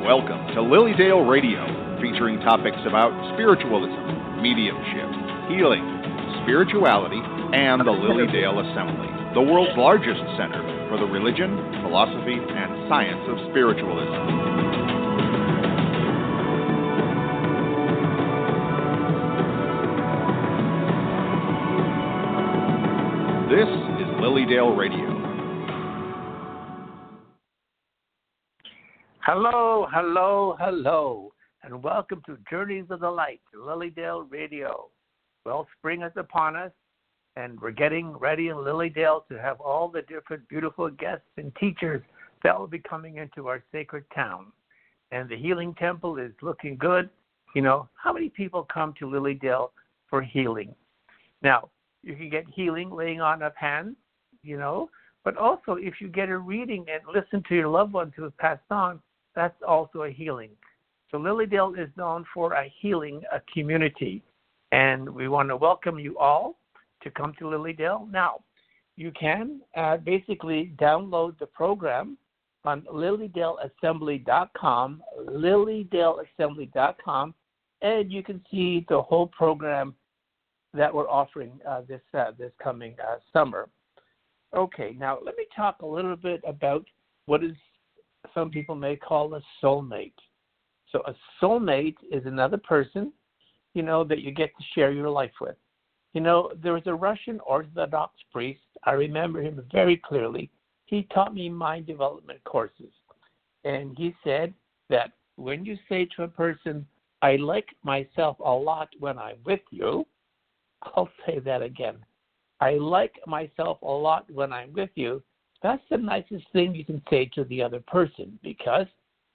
Welcome to Lilydale Radio, featuring topics about spiritualism, mediumship, healing, spirituality, and the Lilydale Assembly, the world's largest center for the religion, philosophy, and science of spiritualism. This is Lilydale Radio. Hello, hello, hello, and welcome to Journeys of the Light, Lilydale Radio. Well, spring is upon us, and we're getting ready in Lilydale to have all the different beautiful guests and teachers that will be coming into our sacred town. And the Healing Temple is looking good. You know, how many people come to Lilydale for healing? Now, you can get healing laying on of hands, you know, but also if you get a reading and listen to your loved ones who have passed on, that's also a healing. So Lilydale is known for a healing community, and we want to welcome you all to come to Lilydale. Now, you can basically download the program on lilydaleassembly.com, lilydaleassembly.com, and you can see the whole program that we're offering this coming summer. Okay, now let me talk a little bit about what is some people may call a soulmate. So a soulmate is another person, you know, that you get to share your life with. You know, there was a Russian Orthodox priest. I remember him very clearly. He taught me mind development courses. And he said that when you say to a person, I like myself a lot when I'm with you, I'll say that again. I like myself a lot when I'm with you. That's the nicest thing you can say to the other person, because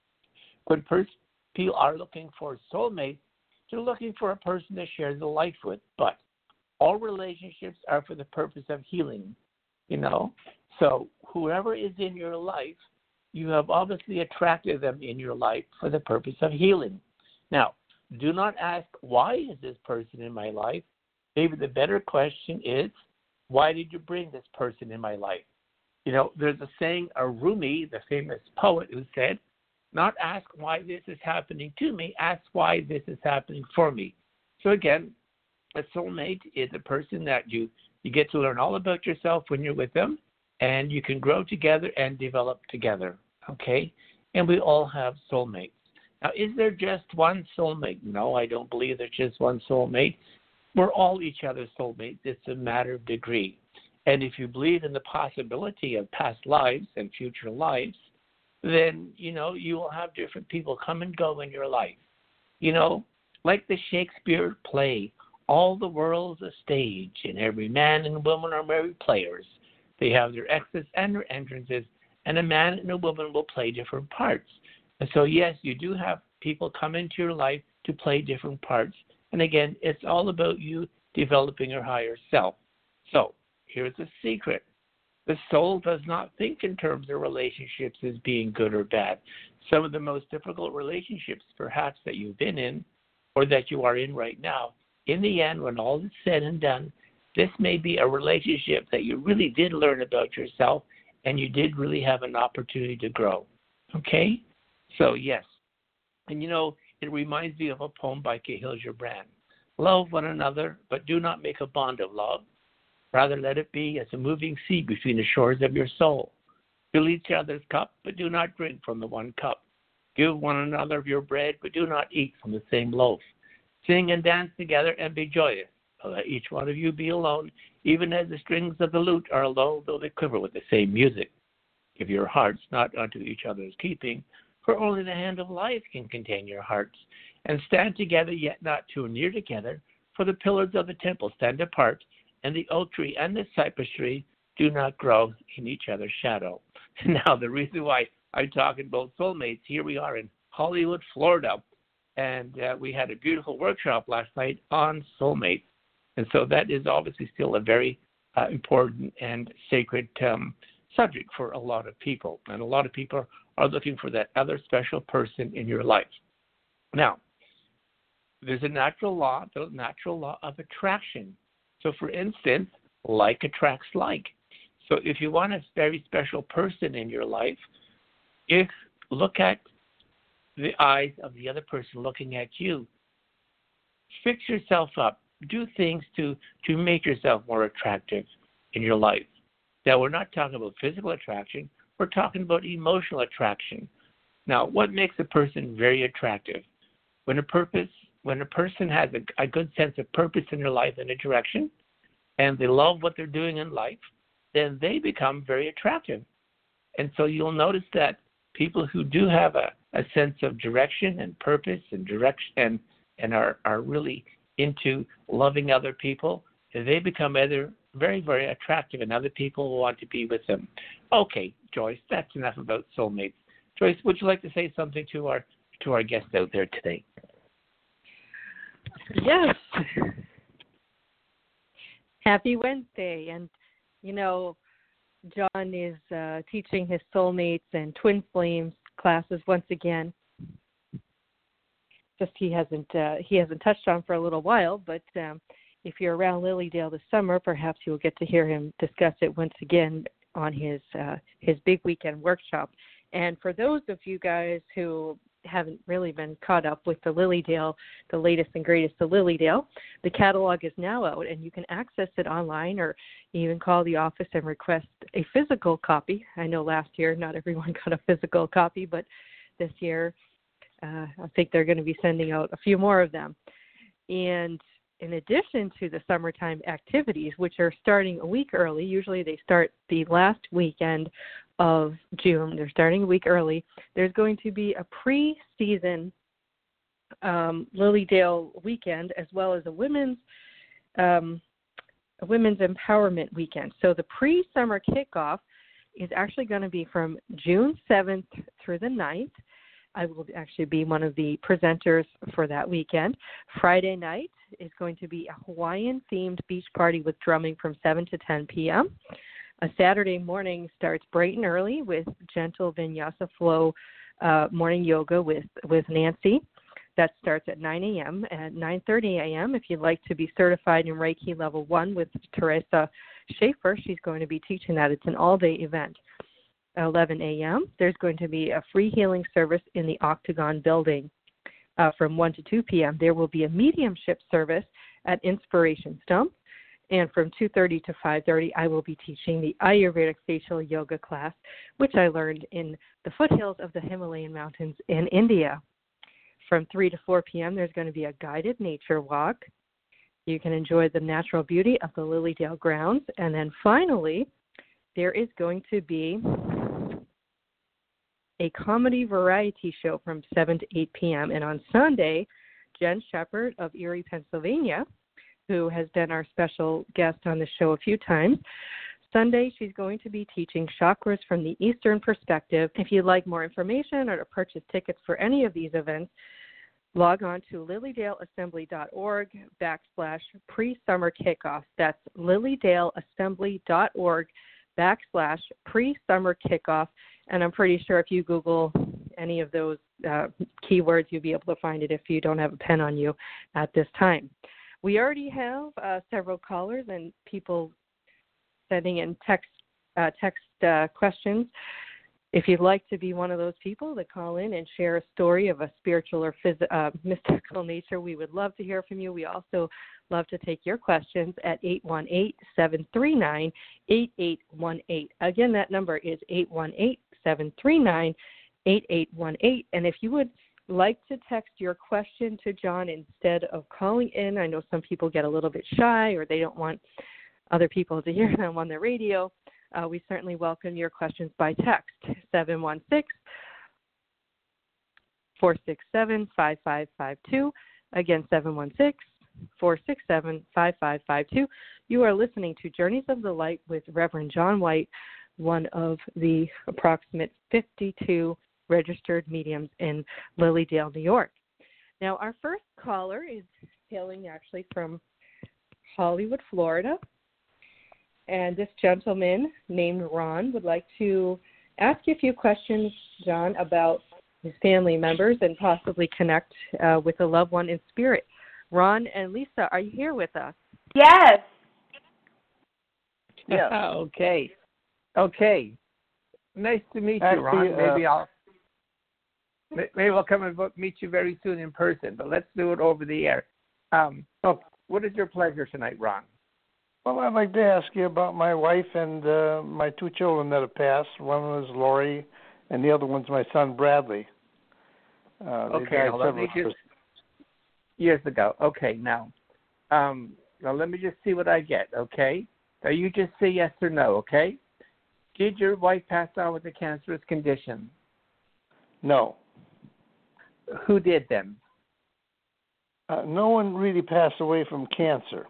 when people are looking for soulmates, they're looking for a person to share their life with. But all relationships are for the purpose of healing, you know. So whoever is in your life, you have obviously attracted them in your life for the purpose of healing. Now, do not ask, why is this person in my life? Maybe the better question is, why did you bring this person in my life? You know, there's a saying, Rumi, the famous poet, who said, not ask why this is happening to me, ask why this is happening for me. So again, a soulmate is a person that you get to learn all about yourself when you're with them, and you can grow together and develop together, okay? And we all have soulmates. Now, is there just one soulmate? No, I don't believe there's just one soulmate. We're all each other's soulmates. It's a matter of degree. And if you believe in the possibility of past lives and future lives, then, you know, you will have different people come and go in your life. You know, like the Shakespeare play, all the world's a stage, and every man and woman are merry players. They have their exits and their entrances, and a man and a woman will play different parts. And so, yes, you do have people come into your life to play different parts. And again, it's all about you developing your higher self. So, here's a secret. The soul does not think in terms of relationships as being good or bad. Some of the most difficult relationships, perhaps, that you've been in or that you are in right now, in the end, when all is said and done, this may be a relationship that you really did learn about yourself and you did really have an opportunity to grow. Okay? So, yes. And, you know, it reminds me of a poem by Kahlil Gibran. Love one another, but do not make a bond of love. Rather, let it be as a moving sea between the shores of your soul. Fill each other's cup, but do not drink from the one cup. Give one another of your bread, but do not eat from the same loaf. Sing and dance together and be joyous. Let each one of you be alone, even as the strings of the lute are low, though they quiver with the same music. Give your hearts not unto each other's keeping, for only the hand of life can contain your hearts. And stand together, yet not too near together, for the pillars of the temple stand apart, and the oak tree and the cypress tree do not grow in each other's shadow. Now, the reason why I'm talking about soulmates, here we are in Hollywood, Florida, and we had a beautiful workshop last night on soulmates. And so that is obviously still a very important and sacred subject for a lot of people. And a lot of people are looking for that other special person in your life. Now, there's a natural law, the natural law of attraction. So, for instance, like attracts like. So if you want a very special person in your life, look at the eyes of the other person looking at you. Fix yourself up. Do things to make yourself more attractive in your life. Now, we're not talking about physical attraction. We're talking about emotional attraction. Now, what makes a person very attractive? When a person has a good sense of purpose in their life and a direction, and they love what they're doing in life, then they become very attractive. And so you'll notice that people who do have a sense of direction and purpose and direction and are really into loving other people, they become either very, very attractive, and other people will want to be with them. Okay, Joyce, that's enough about soulmates. Joyce, would you like to say something to our guests out there today? Yes. Happy Wednesday. And, John is teaching his soulmates and twin flames classes once again. Just he hasn't touched on for a little while, but if you're around Lilydale this summer, perhaps you'll get to hear him discuss it once again on his big weekend workshop. And for those of you guys who haven't really been caught up with the Lilydale, the latest and greatest of Lilydale, the catalog is now out, and you can access it online or even call the office and request a physical copy. I know last year not everyone got a physical copy, but this year I think they're going to be sending out a few more of them. And in addition to the summertime activities, which are starting a week early, usually they start the last weekend of June. They're starting a week early. There's going to be a pre-season Lilydale weekend, as well as a women's empowerment weekend. So the pre-summer kickoff is actually going to be from June 7th through the 9th. I will actually be one of the presenters for that weekend. Friday night is going to be a Hawaiian-themed beach party with drumming from 7 to 10 p.m. A Saturday morning starts bright and early with gentle vinyasa flow morning yoga with Nancy. That starts at 9 a.m. At 9:30 a.m., if you'd like to be certified in Reiki Level 1 with Teresa Schaefer, she's going to be teaching that. It's an all-day event. At 11 a.m., there's going to be a free healing service in the Octagon building. From 1 to 2 p.m., there will be a mediumship service at Inspiration Stump. And from 2:30 to 5:30, I will be teaching the Ayurvedic facial yoga class, which I learned in the foothills of the Himalayan mountains in India. From 3 to 4 p.m., there's going to be a guided nature walk. You can enjoy the natural beauty of the Lilydale grounds. And then finally, there is going to be a comedy variety show from 7 to 8 p.m. And on Sunday, Jen Shepard of Erie, Pennsylvania, who has been our special guest on the show a few times. Sunday, she's going to be teaching chakras from the Eastern perspective. If you'd like more information or to purchase tickets for any of these events, log on to lilydaleassembly.org/pre-summer kickoff. That's lilydaleassembly.org/pre-summer kickoff. And I'm pretty sure if you Google any of those keywords, you'll be able to find it if you don't have a pen on you at this time. We already have several callers and people sending in text questions. If you'd like to be one of those people that call in and share a story of a spiritual or mystical nature, we would love to hear from you. We also love to take your questions at 818-739-8818. Again, that number is 818-739-8818. And if you would like to text your question to John instead of calling in, I know some people get a little bit shy or they don't want other people to hear them on the radio. We certainly welcome your questions by text, 716-467-5552. Again, 716-467-5552. You are listening to Journeys of the Light with Reverend John White, one of the approximate 52 registered mediums in Lilydale, New York. Now, our first caller is hailing actually from Hollywood, Florida. And this gentleman named Ron would like to ask you a few questions, John, about his family members and possibly connect with a loved one in spirit. Ron and Lisa, are you here with us? Yes. Yeah. Okay. Nice to meet you, Ron. Maybe we'll come and meet you very soon in person, but let's do it over the air. What is your pleasure tonight, Ron? Well, I'd like to ask you about my wife and my 2 children that have passed. One was Lori, and the other one's my son, Bradley. Okay, now let me just... Years ago. Okay, now let me just see what I get, okay? Now you just say yes or no, okay? Did your wife pass on with a cancerous condition? No. Who did then? No one really passed away from cancer.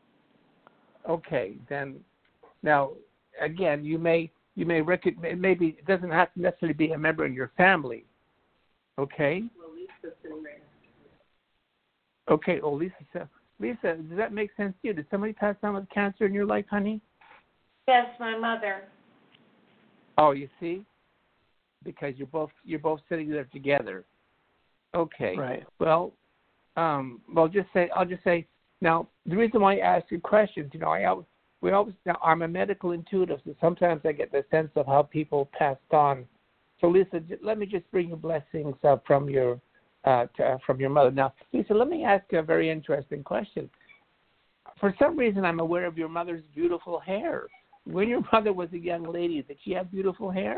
Okay, then now again, you may recognize, maybe it doesn't have to necessarily be a member of your family. Okay. Well, Lisa's sitting right next to her. Okay. Oh, Lisa, does that make sense to you? Did somebody pass on with cancer in your life, honey? Yes, my mother. Oh, you see, because you're both sitting there together. Okay. Right. Well, I'll just say. Now, the reason why I ask you questions, now I'm a medical intuitive, so sometimes I get the sense of how people passed on. So, Lisa, let me just bring you blessings from your mother. Now, Lisa, let me ask you a very interesting question. For some reason, I'm aware of your mother's beautiful hair. When your mother was a young lady, did she have beautiful hair?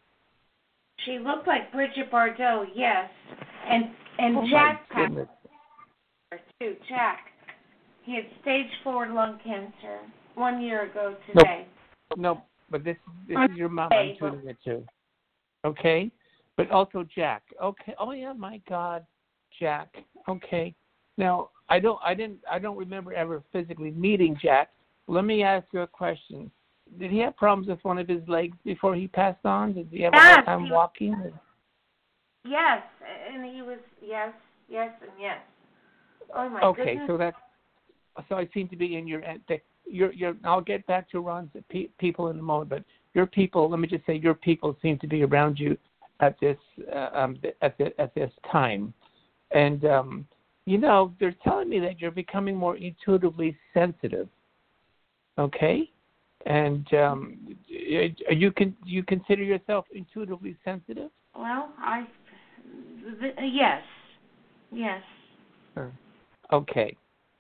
She looked like Bridget Bardot, yes. And Oh, Jack my goodness. passed too. Jack. He had stage 4 lung cancer 1 year ago today. No, but this is your mom I'm tuning it to. Okay? But also Jack. Okay. Oh yeah, my God. Jack. Okay. Now I don't remember ever physically meeting Jack. Let me ask you a question. Did he have problems with one of his legs before he passed on? Did he have a hard time walking? Yes, and he was yes, and yes. Oh my okay, goodness. So I seem to be in your. I'll get back to Ron's people in a moment, but your people. Let me just say, your people seem to be around you at this time, and they're telling me that you're becoming more intuitively sensitive. Okay, and you consider yourself intuitively sensitive? Well, yes. Okay.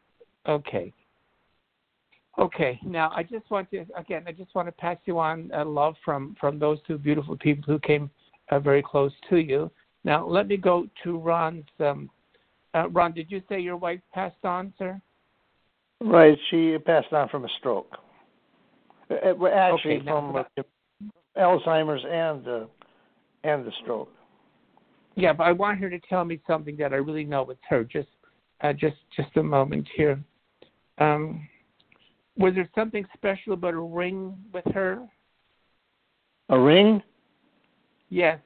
Now, I just want to pass you on love from those 2 beautiful people who came very close to you. Now, let me go to Ron's. Ron, did you say your wife passed on, sir? Right. She passed on from a stroke. Actually, from Alzheimer's and the stroke. Yeah, but I want her to tell me something that I really know it's her. Just a moment here. Was there something special about a ring with her? A ring? Yes.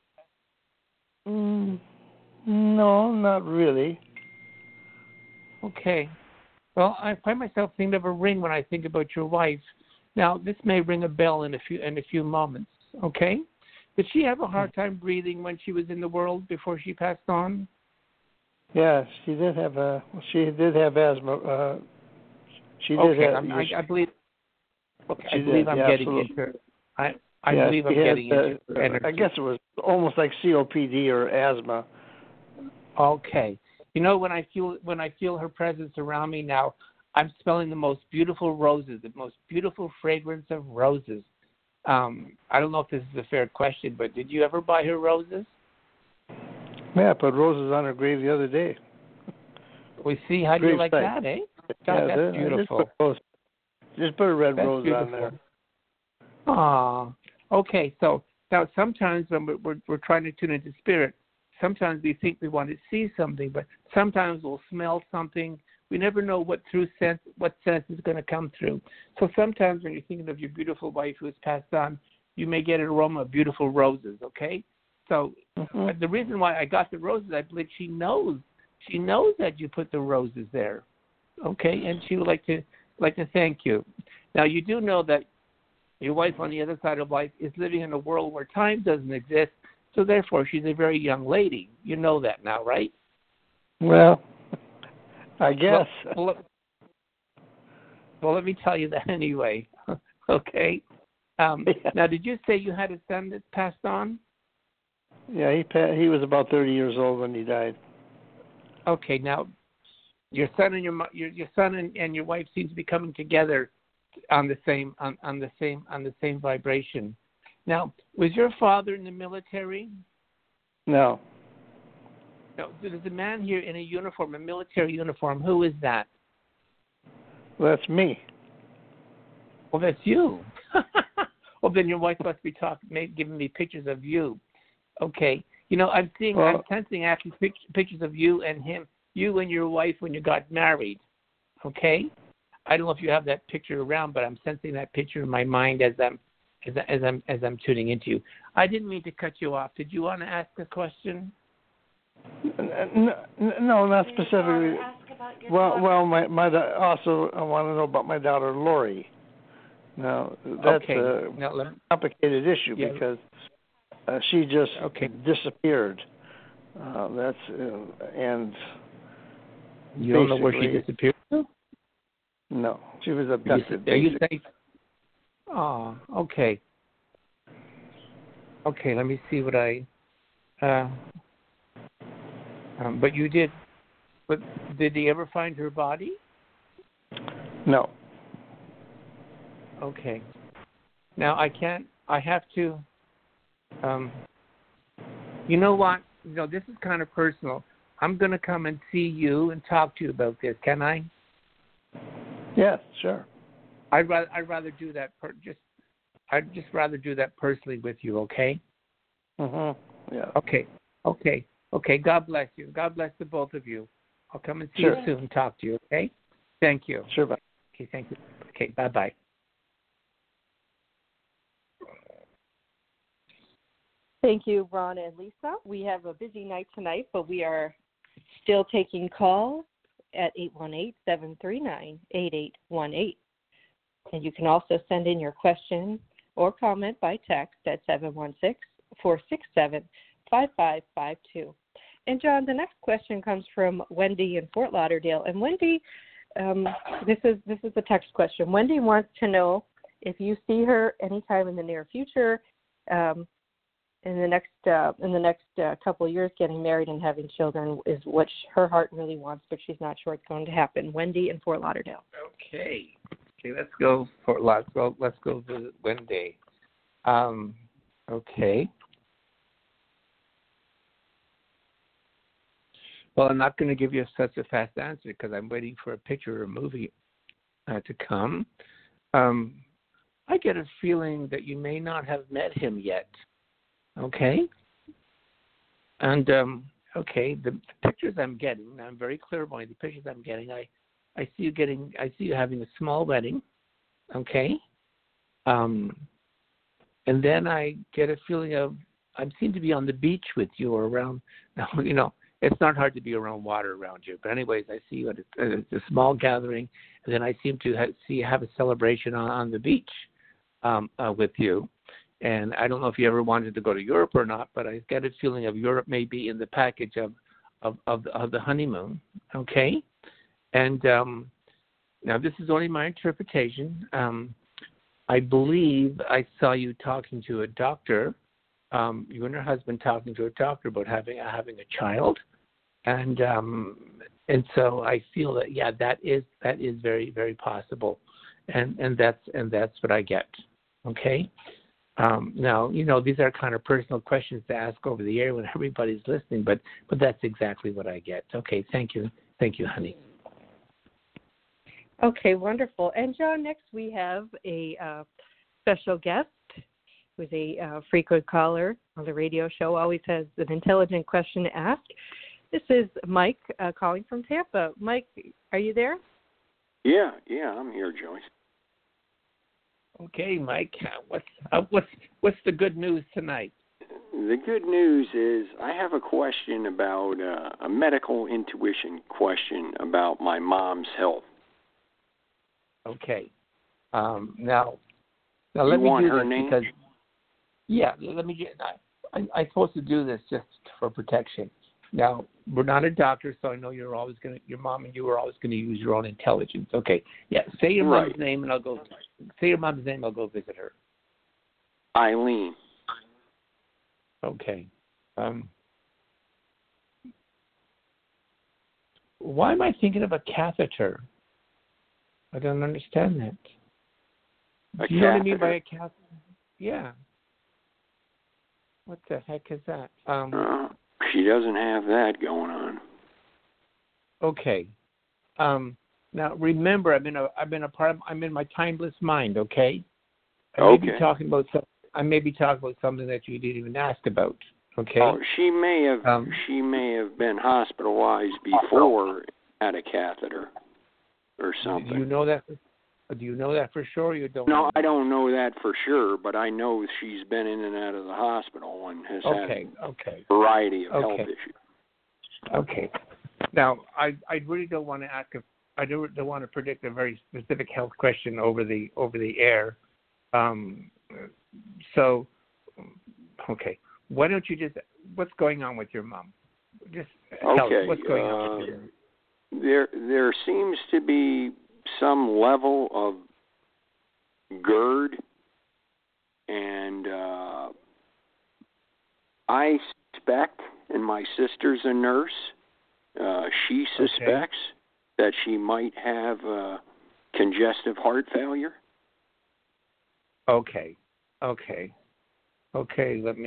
No, not really. Okay. Well, I find myself thinking of a ring when I think about your wife. Now, this may ring a bell in a few moments. Okay. Did she have a hard time breathing when she was in the world before she passed on? Yeah, she did have asthma. I believe. Okay, I believe I'm getting into. I believe I'm getting into energy. I guess it was almost like COPD or asthma. Okay. When I feel her presence around me now, I'm smelling the most beautiful roses, the most beautiful fragrance of roses. I don't know if this is a fair question, but did you ever buy her roses? Yeah, I put roses on her grave the other day. We see. How do you like that, eh? God, that's beautiful. Just put a red rose on there. Ah, okay. So now sometimes when we're trying to tune into spirit, sometimes we think we want to see something, but sometimes we'll smell something. We never know what sense is going to come through. So sometimes when you're thinking of your beautiful wife who has passed on, you may get an aroma of beautiful roses. Okay. So the reason why I got the roses, I believe she knows that you put the roses there. Okay, and she would like to thank you. Now you do know that your wife on the other side of life is living in a world where time doesn't exist, so therefore she's a very young lady. You know that now, right? Well, I guess. Well, let me tell you that anyway. Okay. Now, did you say you had a son that passed on? Yeah, he was about 30 years old when he died. Okay, now your son and your son and your wife seem to be coming together on the same vibration. Now, was your father in the military? No. No. There's a man here in a uniform, a military uniform. Who is that? Well, that's me. Well, that's you. Well, then your wife must be giving me pictures of you. Okay. I'm sensing actually pictures of you and him, you and your wife when you got married. Okay. I don't know if you have that picture around, but I'm sensing that picture in my mind as I'm tuning into you. I didn't mean to cut you off. Did you want to ask a question? No, not specifically. Well, my also I want to know about my daughter Lori. Now that's a complicated issue because she just disappeared. And you don't know where she disappeared to? No, she was abducted. Are you safe? Oh, okay. Okay, let me see what I. But you did. But did he ever find her body? No. Okay. Now I have to. You know what? This is kind of personal. I'm going to come and see you and talk to you about this. Can I? Yeah, sure. I'd rather do that. I'd just rather do that personally with you. Okay. Yeah. Okay. God bless you. God bless the both of you. I'll come and see you soon and talk to you. Okay. Thank you. Sure. Bye. Okay. Thank you. Okay. Bye. Thank you, Ron and Lisa. We have a busy night tonight, but we are still taking calls at 818-739-8818. And you can also send in your question or comment by text at 716-467-5552. And, John, the next question comes from Wendy in Fort Lauderdale. And, Wendy, this is the text question. Wendy wants to know if you see her anytime in the near future, in the next couple of years, getting married and having children is what her heart really wants, but she's not sure it's going to happen. Wendy in Fort Lauderdale. Okay, let's go Fort Lauderdale. Let's go visit Wendy. Okay. Well, I'm not going to give you such a fast answer because I'm waiting for a picture or a movie to come. I get a feeling that you may not have met him yet. Okay. And the pictures I'm getting, I'm very clairvoyant. The pictures I'm getting, I see you having a small wedding. Okay. And then I get a feeling of I seem to be on the beach with you or around. Now, it's not hard to be around water around you. But anyways, I see you at a small gathering, and then I seem to have a celebration on the beach with you. And I don't know if you ever wanted to go to Europe or not, but I get a feeling of Europe may be in the package of the honeymoon. Okay. And now this is only my interpretation. I believe I saw you talking to a doctor. You and your husband talking to a doctor about having a child, and so I feel that that is very, very possible, and that's what I get. Okay. Now these are kind of personal questions to ask over the air when everybody's listening, but that's exactly what I get. Okay. Thank you, honey. Okay, wonderful. And John, next we have a special guest who's a frequent caller on the radio show, always has an intelligent question to ask. This is Mike calling from Tampa. Mike, are you there? Yeah, I'm here, Joyce. Okay, Mike, what's the good news tonight? The good news is I have a question about a medical intuition question about my mom's health. Okay. Now let me do this because. Yeah, let me get. I'm supposed to do this just for protection. Now, we're not a doctor, so I know your mom and you are always going to use your own intelligence. Okay. Yeah. Say your mom's name, and I'll go. Say your mom's name. I'll go visit her. Eileen. Okay. Why am I thinking of a catheter? I don't understand that. Do you know what I mean by a catheter? Yeah. What the heck is that? She doesn't have that going on. Okay. Now remember, I'm in my timeless mind. Okay. I may be talking about something that you didn't even ask about. Okay. Oh, she may have been hospitalized before at a catheter or something. Do you know that? Do you know that for sure? Or you don't? No, I don't know that for sure, but I know she's been in and out of the hospital and has had a variety of health issues. Okay. Now, I really don't want to ask. I don't want to predict a very specific health question over the air. So, okay. Why don't you just? What's going on with your mom? Just tell us what's going on with her. There seems to be some level of GERD, and I suspect, and my sister's a nurse, she suspects that she might have congestive heart failure. Okay. Let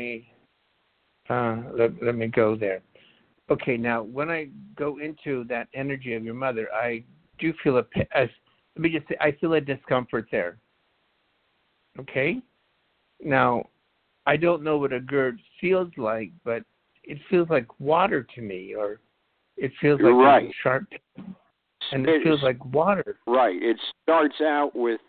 me go there. Okay, now when I go into that energy of your mother, I do feel let me just say, I feel a discomfort there. Okay? Now, I don't know what a GERD feels like, but it feels like water to me, or it feels like a sharp, and it feels like water. Right. It starts out with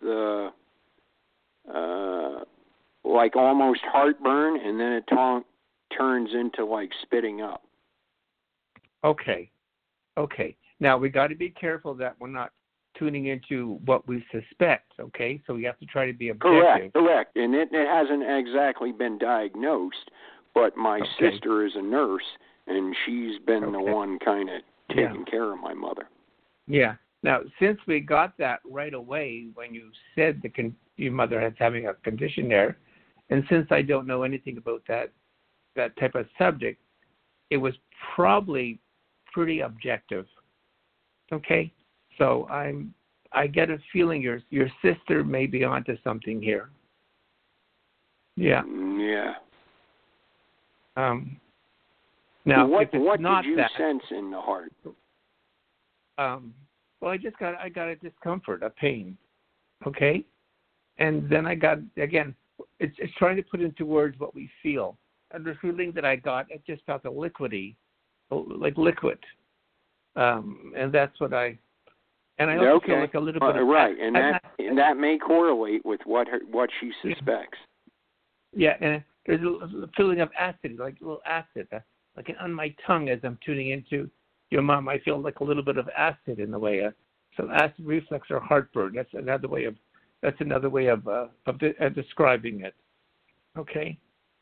like almost heartburn, and then it turns into like spitting up. Okay. Now, we got to be careful that we're not tuning into what we suspect, okay? So we have to try to be objective. Correct. And it hasn't exactly been diagnosed, but my sister is a nurse, and she's been the one kind of taking care of my mother. Yeah. Now, since we got that right away when you said your mother is having a condition there, and since I don't know anything about that type of subject, it was probably pretty objective. Okay? So I get a feeling your sister may be onto something here. Yeah. Yeah. Now, what if it's not did you that, sense in the heart? Well, I got a discomfort, a pain. Okay? And then I got, again, it's trying to put into words what we feel. And the feeling that I got, I just felt like liquid. And that's what I also feel like a little bit of and that may correlate with what she suspects. Yeah, and there's a feeling of acid, like a little acid, like on my tongue as I'm tuning into your mom. I feel like a little bit of acid in the way. So acid reflux or heartburn. That's another way of describing it. Okay.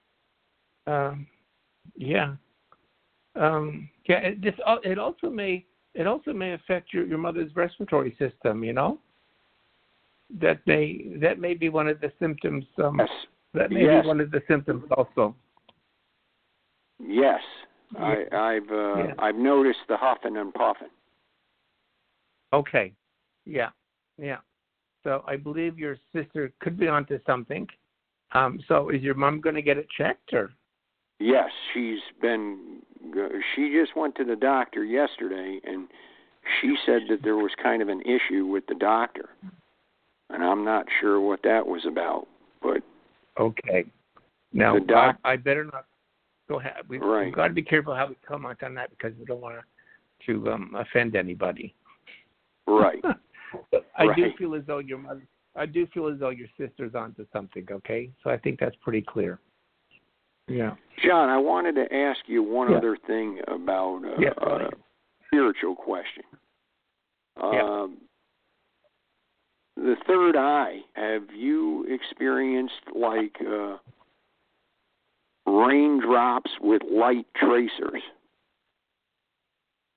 It also may affect your mother's respiratory system. You know, that may be one of the symptoms. Yes. That may be one of the symptoms also. Yes, I've noticed the huffing and puffing. Okay, yeah. So I believe your sister could be onto something. So is your mom going to get it checked, or? Yes, she just went to the doctor yesterday, and she said that there was kind of an issue with the doctor, and I'm not sure what that was about, but. Okay. Now, I better not go ahead. We've got to be careful how we comment on that because we don't want to offend anybody. Right. I do feel as though your sister's onto something, okay? So I think that's pretty clear. Yeah. John, I wanted to ask you one other thing about a spiritual question. The third eye, have you experienced like raindrops with light tracers?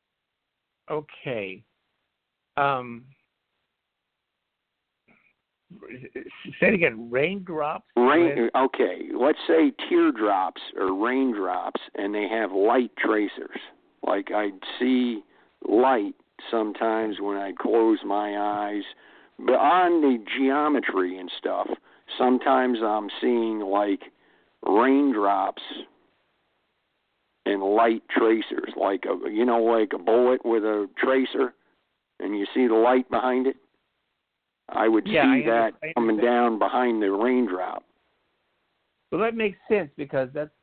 Okay. say it again. Raindrops. Okay, let's say teardrops or raindrops, and they have light tracers. Like I'd see light sometimes when I close my eyes, but on the geometry and stuff, sometimes I'm seeing like raindrops and light tracers, like like a bullet with a tracer, and you see the light behind it. I would see that coming down behind the raindrop. Well, that makes sense because that's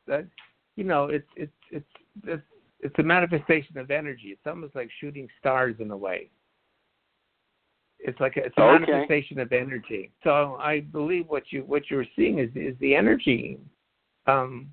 it's a manifestation of energy. It's almost like shooting stars in a way. It's a manifestation of energy. So I believe what you're seeing is the energy. Again,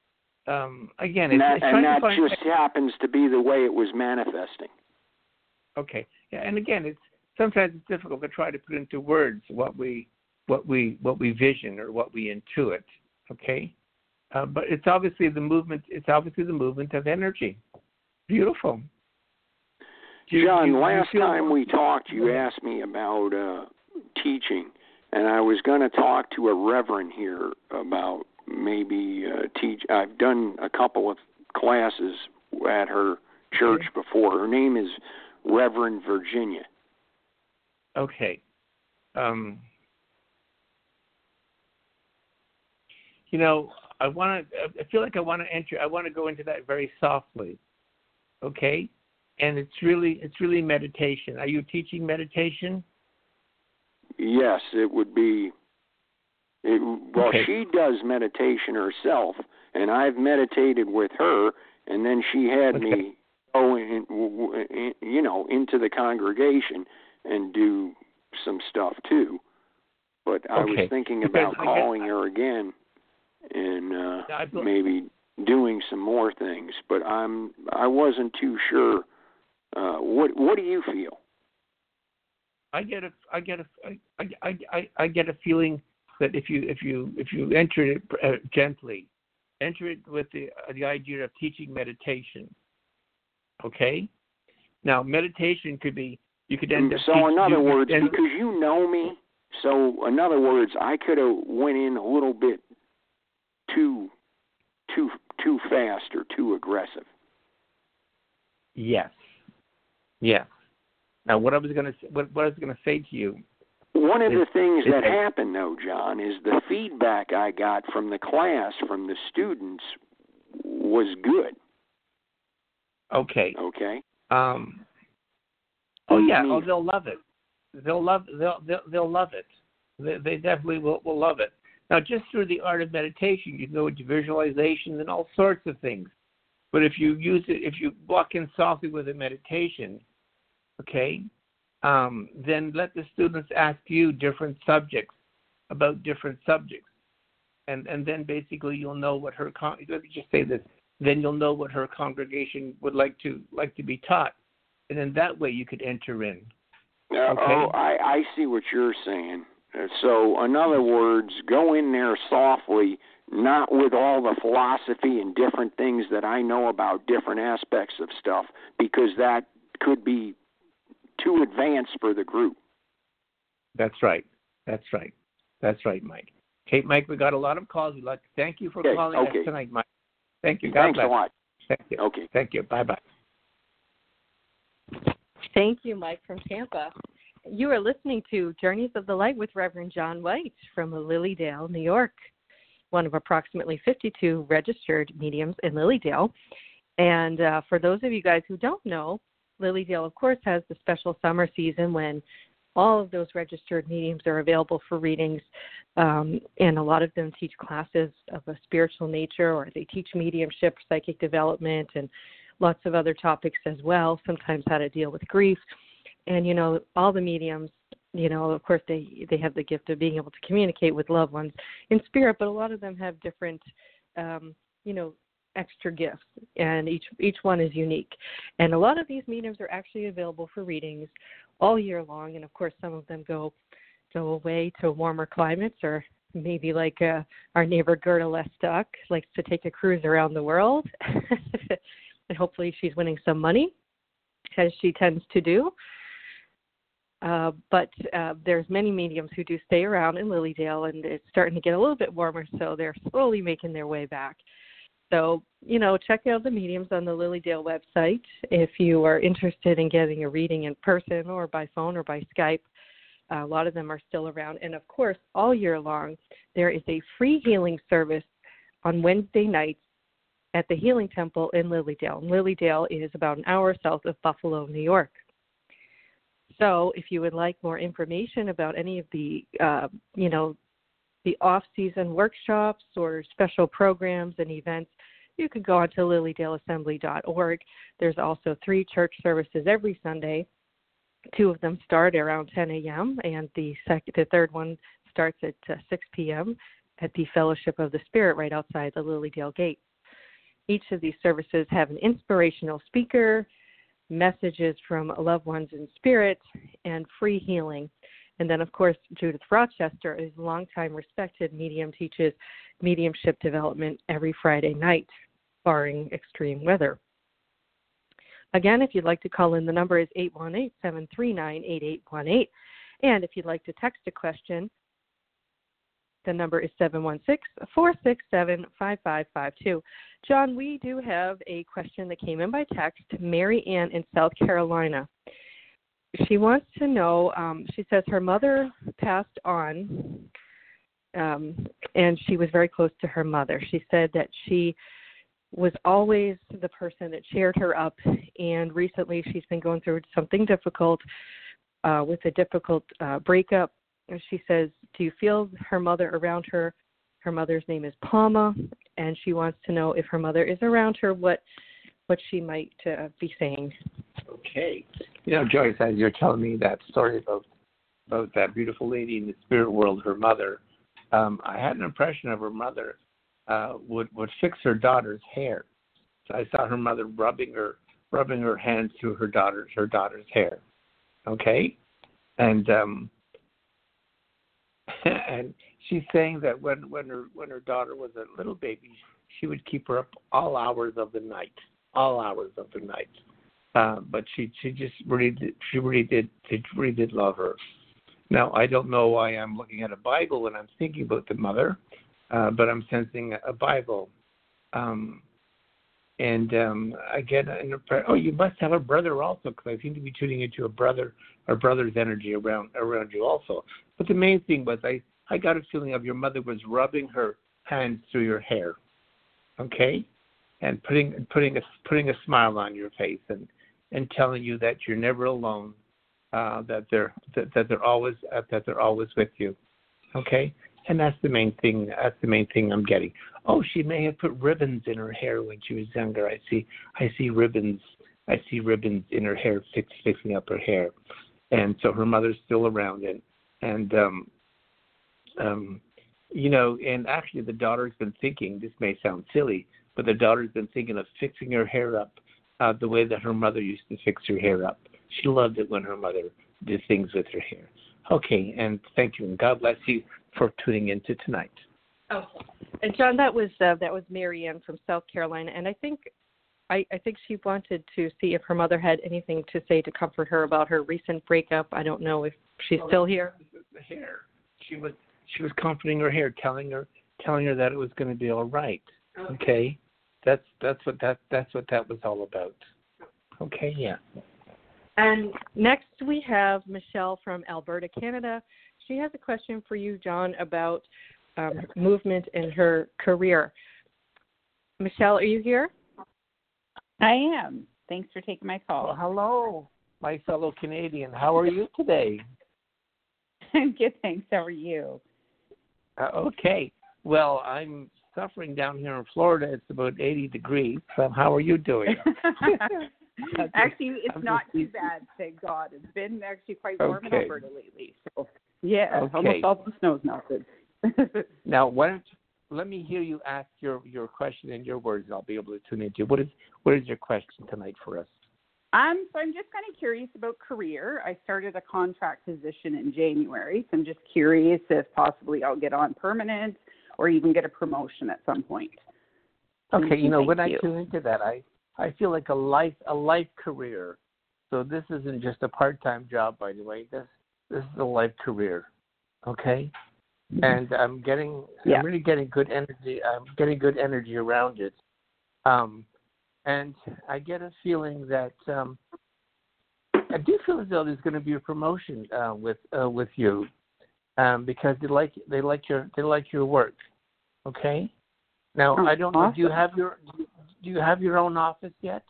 that just happens to be the way it was manifesting. Okay, yeah, and again, sometimes it's difficult to try to put into words what we vision or what we intuit. Okay, but it's obviously the movement. It's obviously the movement of energy. Beautiful. John, last time we talked, you asked me about teaching, and I was going to talk to a reverend here about maybe teach. I've done a couple of classes at her church before. Her name is Reverend Virginia. Okay. I feel like I want to go into that very softly. Okay? And it's really meditation. Are you teaching meditation? Yes, it would be. She does meditation herself, and I've meditated with her, and then she had me go into the congregation and do some stuff too. But I was thinking about calling her again and maybe doing some more things. But I wasn't too sure. What do you feel? I get a feeling that if you enter it gently, enter it with the idea of teaching meditation. Okay. Now, meditation could be you could end up. So, in other words, because you know me, so in other words, I could have went in a little bit too fast or too aggressive. Yes. Yeah. Now, what I was going to say to you. One of the things that happened, though, John, is the feedback I got from the class, from the students, was good. Okay. Okay. They'll love it. They'll love it. They definitely will love it. Now, just through the art of meditation, you can go into visualization and all sorts of things. But if you walk in softly with a meditation, okay, then let the students ask you different subjects about different subjects, and then basically you'll know what let me just say this. Then you'll know what her congregation would like to be taught, and then that way you could enter in. Okay? I see what you're saying. So, in other words, go in there softly, not with all the philosophy and different things that I know about different aspects of stuff, because that could be too advanced for the group. That's right, Mike. Okay, Mike, we got a lot of calls. We'd like to thank you for calling us tonight, Mike. Thank you. God Thanks bless. a lot. Thank you. Okay. Thank you. Bye-bye. Thank you, Mike from Tampa. You are listening to Journeys of the Light with Reverend John White from Lilydale, New York, one of approximately 52 registered mediums in Lilydale. And for those of you guys who don't know, Lilydale, of course, has the special summer season when all of those registered mediums are available for readings, and a lot of them teach classes of a spiritual nature, or they teach mediumship, psychic development, and lots of other topics as well, sometimes how to deal with grief. And, all the mediums, of course, they have the gift of being able to communicate with loved ones in spirit, but a lot of them have different, extra gifts, and each one is unique. And a lot of these mediums are actually available for readings all year long, and of course some of them go away to warmer climates, or maybe like our neighbor Gerda Lestock likes to take a cruise around the world, and hopefully she's winning some money, as she tends to do. But there's many mediums who do stay around in Lilydale, and it's starting to get a little bit warmer, so they're slowly making their way back. So, check out the mediums on the Lilydale website if you are interested in getting a reading in person or by phone or by Skype. A lot of them are still around. And, of course, all year long, there is a free healing service on Wednesday nights at the Healing Temple in Lilydale. And Lilydale is about an hour south of Buffalo, New York. So if you would like more information about any of the, the off-season workshops or special programs and events, you can go on to lilydaleassembly.org. There's also 3 church services every Sunday. 2 of them start around 10 a.m., and the third one starts at 6 p.m. at the Fellowship of the Spirit right outside the Lilydale gate. Each of these services have an inspirational speaker, messages from loved ones in spirit, and free healing. And then, of course, Judith Rochester is a longtime respected medium, teaches mediumship development every Friday night, barring extreme weather. Again, if you'd like to call in, the number is 818-739-8818. And if you'd like to text a question, the number is 716-467-5552. John, we do have a question that came in by text. Mary Ann in South Carolina. She wants to know, she says her mother passed on, and she was very close to her mother. She said that she was always the person that cheered her up, and recently she's been going through something difficult with a difficult breakup. She says, do you feel her mother around her? Her mother's name is Palma, and she wants to know if her mother is around her, what she might be saying. Okay. Joyce, as you're telling me that story about that beautiful lady in the spirit world, her mother, I had an impression of her mother would fix her daughter's hair. So I saw her mother rubbing her hands through her daughter's hair. Okay? And and she's saying that when her daughter was a little baby, she would keep her up all hours of the night. But she really did love her. Now, I don't know why I'm looking at a Bible when I'm thinking about the mother, but I'm sensing a Bible. I get you must have a brother also, because I seem to be tuning into a brother's energy around you also. But the main thing was I got a feeling of your mother was rubbing her hands through your hair, okay, and putting a smile on your face and telling you that you're never alone, that they're always with you, okay. And that's the main thing. That's the main thing I'm getting. Oh, she may have put ribbons in her hair when she was younger. I see ribbons. I see ribbons in her hair, fixing up her hair, and so her mother's still around. And actually, the daughter's been thinking. This may sound silly, but the daughter's been thinking of fixing her hair up the way that her mother used to fix her hair up. She loved it when her mother did things with her hair. Okay, and thank you, and God bless you for tuning into tonight. Okay. And John, that was Mary Ann from South Carolina, and I think she wanted to see if her mother had anything to say to comfort her about her recent breakup. I don't know if she's still here. The hair. She was comforting her hair, telling her that it was going to be all right. Okay. That's what that was all about. Okay, yeah. And next we have Michelle from Alberta, Canada. She has a question for you, John, about movement in her career. Michelle, are you here? I am. Thanks for taking my call. Well, hello, my fellow Canadian. How are you today? I'm good, thanks. How are you? Okay. Well, I'm suffering down here in Florida. It's about 80 degrees. So how are you doing? Actually, it's not too bad, thank God. It's been actually quite warm in Alberta lately. So, yeah, almost all the snow's melted. Now, let me hear you ask your question in your words. I'll be able to tune into. What is your question tonight for us? So I'm just kind of curious about career. I started a contract position in January, so I'm just curious if possibly I'll get on permanent or even get a promotion at some point. Okay, when I tune into that, I feel like a life career. So this isn't just a part-time job, by the way. This is a life career, okay? And I'm really getting good energy. I'm getting good energy around it. And I get a feeling that I do feel as though there's going to be a promotion with you because they like your work. Okay. Now I don't know. Awesome. Do you have your own office yet?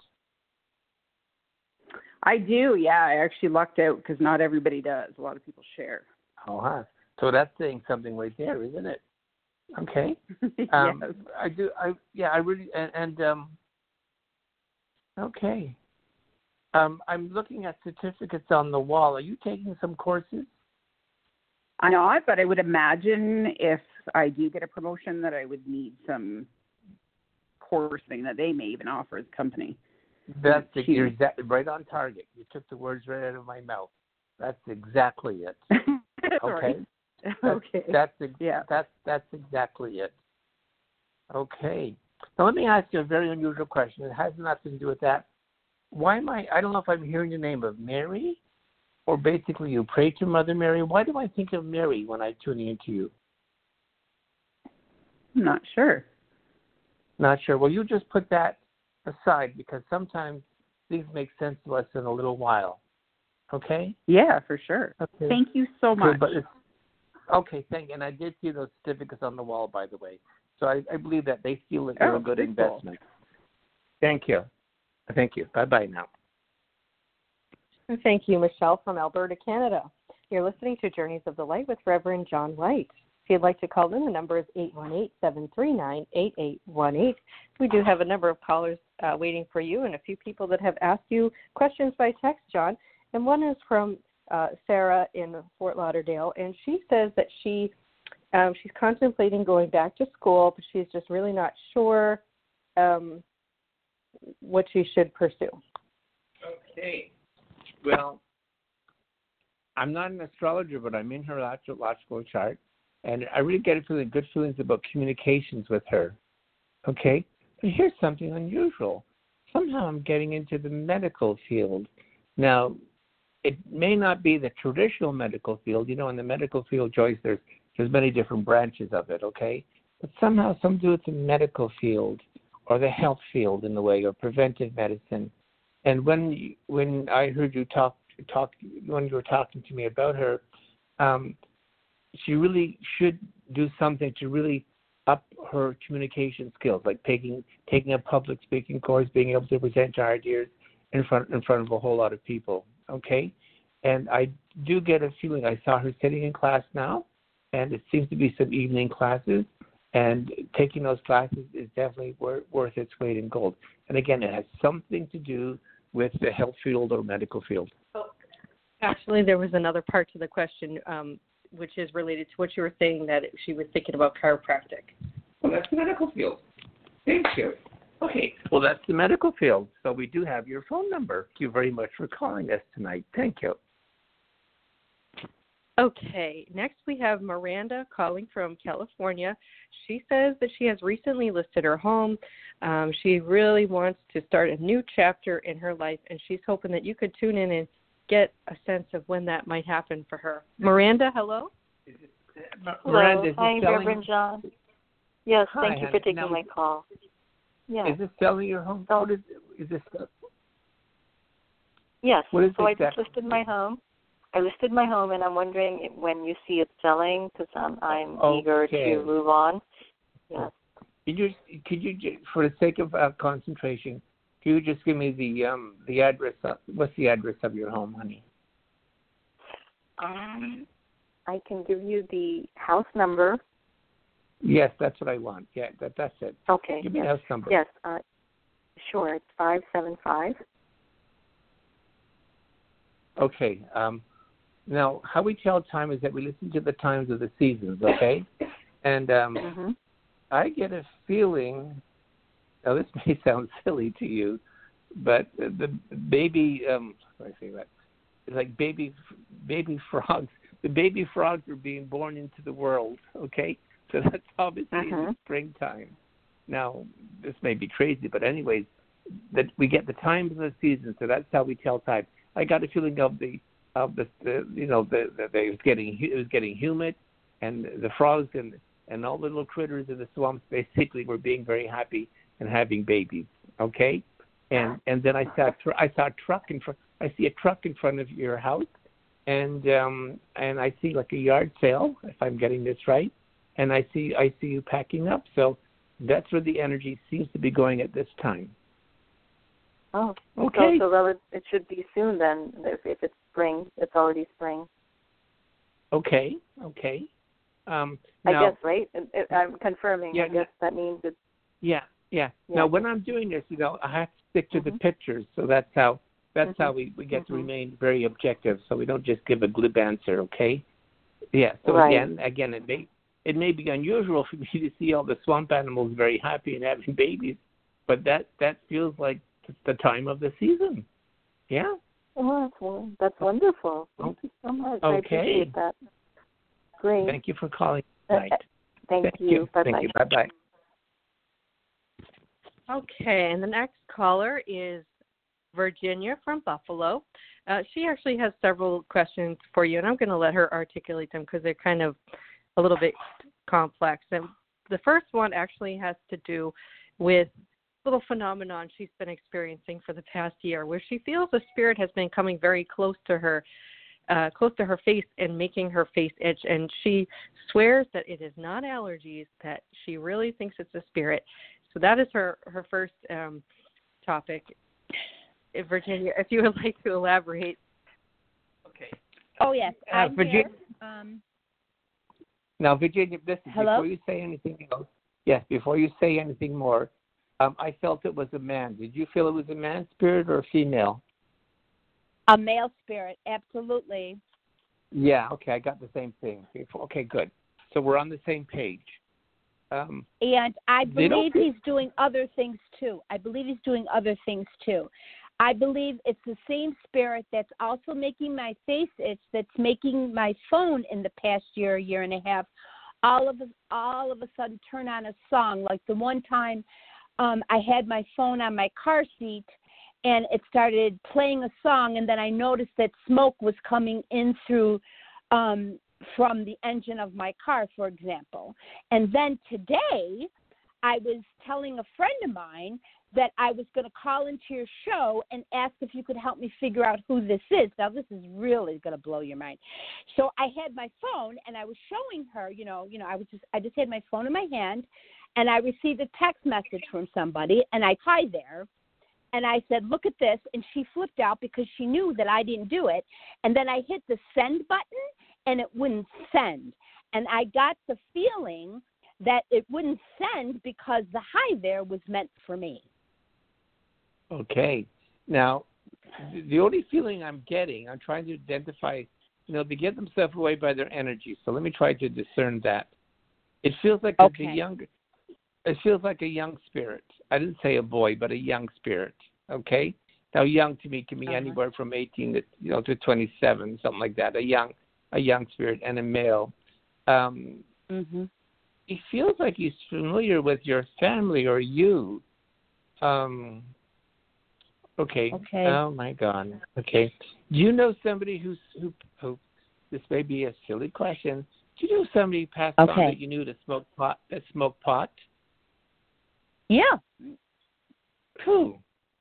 I do. Yeah, I actually lucked out because not everybody does. A lot of people share. Oh, huh. So that's saying something right there, isn't it? Okay. Yes. I do. I really okay. I'm looking at certificates on the wall. Are you taking some courses? I'm not, but I would imagine if I do get a promotion that I would need some course thing that they may even offer as a company. You're right on target. You took the words right out of my mouth. That's exactly it. Okay. Okay. That's exactly it. Okay. Now let me ask you a very unusual question. It has nothing to do with that. Why am I don't know if I'm hearing the name of Mary, or basically you pray to Mother Mary. Why do I think of Mary when I tune into you? I'm not sure. Not sure. Well, you just put that aside because sometimes things make sense to us in a little while. Okay? Yeah, for sure. Okay. Thank you so much. Okay, thank you. And I did see those certificates on the wall, by the way. So I believe that they feel that you're a good investment. Cool. Thank you. Thank you. Bye-bye now. Thank you, Michelle from Alberta, Canada. You're listening to Journeys of the Light with Reverend John White. If you'd like to call in, the number is 818-739-8818. We do have a number of callers waiting for you and a few people that have asked you questions by text, John. And one is from Sarah in Fort Lauderdale, and she says that she's contemplating going back to school, but she's just really not sure what she should pursue. Okay. Well, I'm not an astrologer, but I'm in her astrological chart, and I really get good feelings about communications with her. Okay? But here's something unusual. Somehow I'm getting into the medical field. Now, it may not be the traditional medical field. You know, in the medical field, Joyce, there's many different branches of it, okay? But somehow some do it in the medical field or the health field in a way, or preventive medicine. And when I heard you talk when you were talking to me about her, she really should do something to really up her communication skills, like taking a public speaking course, being able to present her ideas in front of a whole lot of people. Okay, and I do get a feeling. I saw her sitting in class now, and it seems to be some evening classes. And taking those classes is definitely worth its weight in gold. And again, it has something to do with the health field or medical field. Actually, there was another part to the question, which is related to what you were saying, that she was thinking about chiropractic. Well, that's the medical field. Thank you. Okay, well, that's the medical field. So we do have your phone number. Thank you very much for calling us tonight. Thank you. Okay, next we have Miranda calling from California. She says that she has recently listed her home. She really wants to start a new chapter in her life, and she's hoping that you could tune in and get a sense of when that might happen for her. Miranda, hello? Miranda, hi, Reverend John. Yes, hi, thank you for taking my call. Yeah. Is this selling your home? So, is this? Yes. What is so I just listed my home. I listed my home, and I'm wondering when you see it selling, because I'm eager to move on. Yes. Could you, for the sake of concentration, could you just give me the address? What's the address of your home, honey? I can give you the house number. Yes, that's what I want. Yeah, that's it. Okay. Give me the house number. Yes. Sure. It's 575. Okay. Now, how we tell time is that we listen to the times of the seasons, okay? And I get a feeling, now this may sound silly to you, but the baby, how do I say that? It's like baby frogs. The baby frogs are being born into the world, okay? So that's obviously in the springtime. Now, this may be crazy, but anyways, that we get the times of the season, so that's how we tell time. I got a feeling of the it was getting humid, and the frogs and all the little critters in the swamps basically were being very happy and having babies. Okay, and then I saw a truck in front. I see a truck in front of your house, and I see like a yard sale, if I'm getting this right, and I see you packing up. So that's where the energy seems to be going at this time. Oh, okay. So it should be soon then. If it's spring, it's already spring. Okay. I guess, right? I'm confirming. Yeah, I guess that means it's... Yeah. Now, when I'm doing this, I have to stick to the pictures, so that's how we get to remain very objective, so we don't just give a glib answer, okay? Yeah. So right. again, it may be unusual for me to see all the swamp animals very happy and having babies, but that feels like the time of the season. Yeah. Oh, that's wonderful. Thank you so much. Okay. I appreciate that. Great. Thank you for calling tonight. Thank you. Bye-bye. Thank you. Bye-bye. Okay, and the next caller is Virginia from Buffalo. She actually has several questions for you, and I'm going to let her articulate them because they're kind of a little bit complex. And the first one actually has to do with a little phenomenon she's been experiencing for the past year, where she feels the spirit has been coming very close to her face and making her face itch, and she swears that it is not allergies, that she really thinks it's a spirit. So that is her first topic. Virginia, if you would like to elaborate. Okay. Oh, yes. I'm Virginia. Here. Now, Virginia, listen, hello? before you say anything else, before you say anything more, I felt it was a man. Did you feel it was a man spirit or a female? A male spirit, absolutely. Yeah, okay, I got the same thing. Okay, good. So we're on the same page. And I believe he's doing other things too. I believe I believe it's the same spirit that's also making my face itch, that's making my phone in the past year and a half, all of a sudden turn on a song. Like the one time I had my phone on my car seat, and it started playing a song, and then I noticed that smoke was coming in through from the engine of my car, for example. And then today, I was telling a friend of mine that I was going to call into your show and ask if you could help me figure out who this is. Now, this is really going to blow your mind. So I had my phone, and I was showing her, I just had my phone in my hand, and I received a text message from somebody, and I hi there. And I said, look at this, and she flipped out because she knew that I didn't do it. And then I hit the send button, and it wouldn't send. And I got the feeling that it wouldn't send because the hi there was meant for me. Okay. Now, the only feeling I'm getting, I'm trying to identify, they get themselves away by their energy. So let me try to discern that. It feels like It feels like a young spirit. I didn't say a boy, but a young spirit. Okay. Now, young to me can be anywhere from 18 to 27, something like that. A young spirit and a male. He feels like he's familiar with your family or you. Okay. Oh my God. Okay. Do you know somebody who? This may be a silly question. Do you know somebody passed on that you knew that smoked pot? Yeah. Who?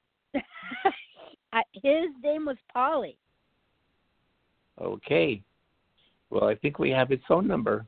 His name was Polly. Okay. Well, I think we have his phone number.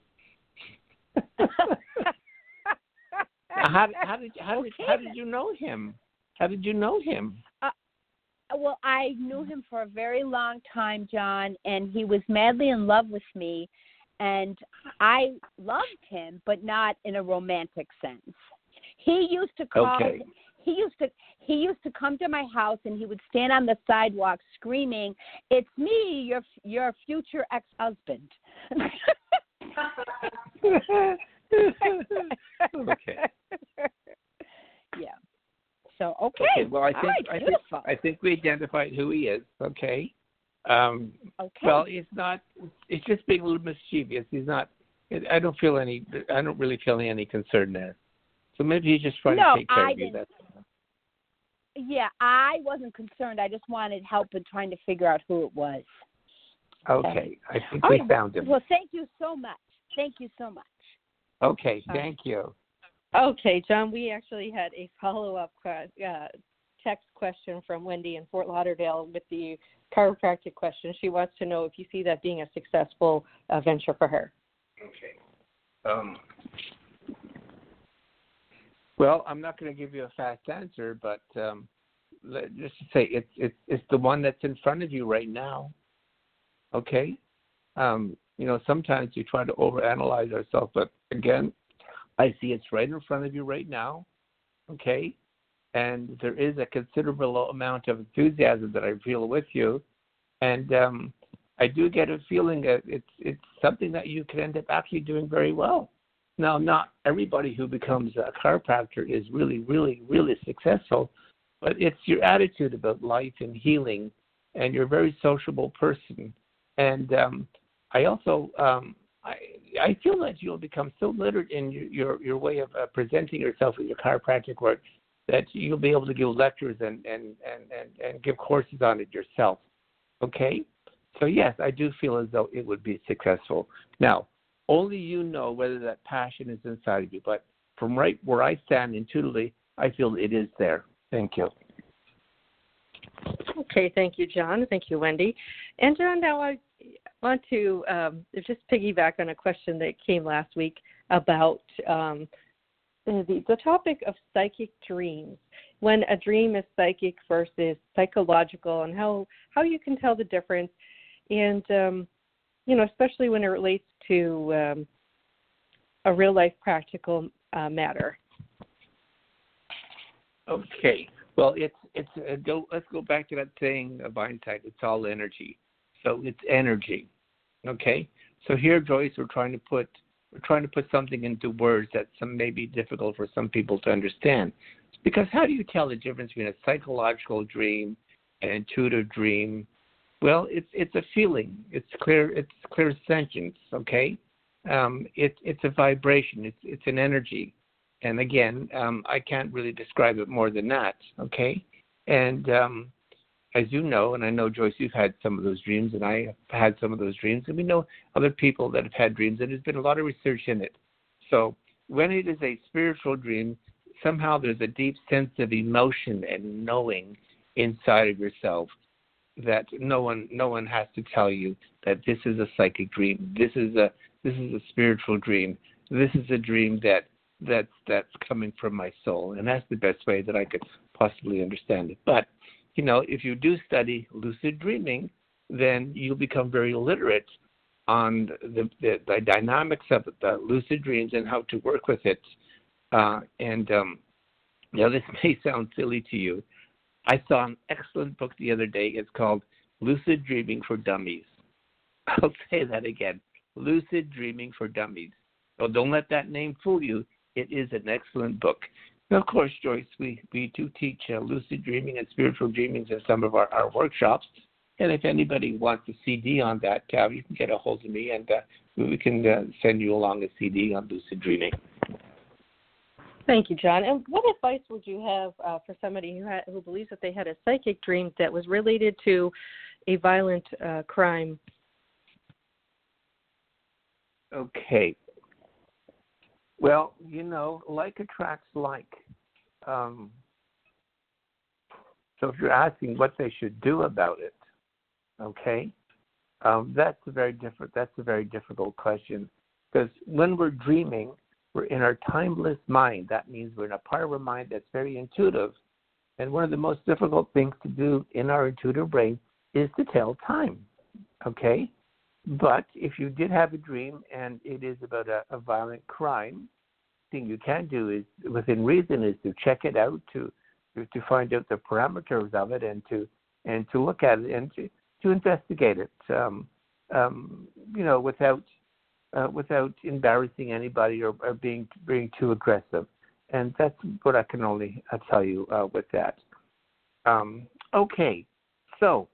How did you know him? How did you know him? Well, I knew him for a very long time, John, and he was madly in love with me, and I loved him, but not in a romantic sense. He used to call. Okay. He used to come to my house, and he would stand on the sidewalk screaming, "It's me, your future ex-husband." Okay. Yeah. So okay. Well, I think we identified who he is. Okay. Well, it's not. It's just being a little mischievous. He's not. I don't really feel any concern there. So maybe he's just trying to take care of you. I wasn't concerned. I just wanted help in trying to figure out who it was. Okay. I think we found him. Well, thank you so much. Thank you so much. Okay, thank you. Okay, John, we actually had a follow-up text question from Wendy in Fort Lauderdale with the chiropractic question. She wants to know if you see that being a successful venture for her. Okay. Well, I'm not going to give you a fast answer, but just to say it's the one that's in front of you right now. Okay? Sometimes we try to overanalyze ourselves, but again, I see it's right in front of you right now. Okay? And there is a considerable amount of enthusiasm that I feel with you. And I do get a feeling that it's something that you can end up actually doing very well. Now, not everybody who becomes a chiropractor is really, really, really successful, but it's your attitude about life and healing, and you're a very sociable person. And I also I feel that you'll become so literate in your way of presenting yourself in your chiropractic work that you'll be able to give lectures and give courses on it yourself. Okay? So, yes, I do feel as though it would be successful. Now, only you know whether that passion is inside of you, but from right where I stand intuitively, I feel it is there. Thank you. Okay, thank you, John. Thank you, Wendy. And, John, now I want to just piggyback on a question that came last week about the topic of psychic dreams, when a dream is psychic versus psychological, and how you can tell the difference, and especially when it relates to a real life practical matter. Okay, well, let's go back to that saying of Einstein. It's all energy, so it's energy. Okay, so here, Joyce, we're trying to put something into words that may be difficult for some people to understand. Because how do you tell the difference between a psychological dream, an intuitive dream? Well, it's a feeling. It's clairsentience. Okay, it's a vibration. It's an energy, and again, I can't really describe it more than that. Okay, and as you know, and I know, Joyce, you've had some of those dreams, and I have had some of those dreams, and we know other people that have had dreams, and there's been a lot of research in it. So when it is a spiritual dream, somehow there's a deep sense of emotion and knowing inside of yourself that no one has to tell you that this is a psychic dream. This is a spiritual dream. This is a dream that's coming from my soul, and that's the best way that I could possibly understand it. But if you do study lucid dreaming, then you'll become very literate on the dynamics of the lucid dreams and how to work with it. This may sound silly to you. I saw an excellent book the other day. It's called Lucid Dreaming for Dummies. I'll say that again. Lucid Dreaming for Dummies. So don't let that name fool you. It is an excellent book. And of course, Joyce, we do teach lucid dreaming and spiritual dreamings in some of our workshops. And if anybody wants a CD on that, you can get a hold of me, and we can send you along a CD on lucid dreaming. Thank you, John. And what advice would you have for somebody who believes that they had a psychic dream that was related to a violent crime? Okay. Well, like attracts like. So if you're asking what they should do about it, okay, that's a very difficult question, because when we're dreaming, we're in our timeless mind. That means we're in a part of our mind that's very intuitive. And one of the most difficult things to do in our intuitive brain is to tell time, okay? But if you did have a dream and it is about a violent crime, the thing you can do is, within reason, is to check it out, to find out the parameters of it, and to look at it and to investigate it, without embarrassing anybody or being too aggressive. And that's what I can only tell you with that. Okay, so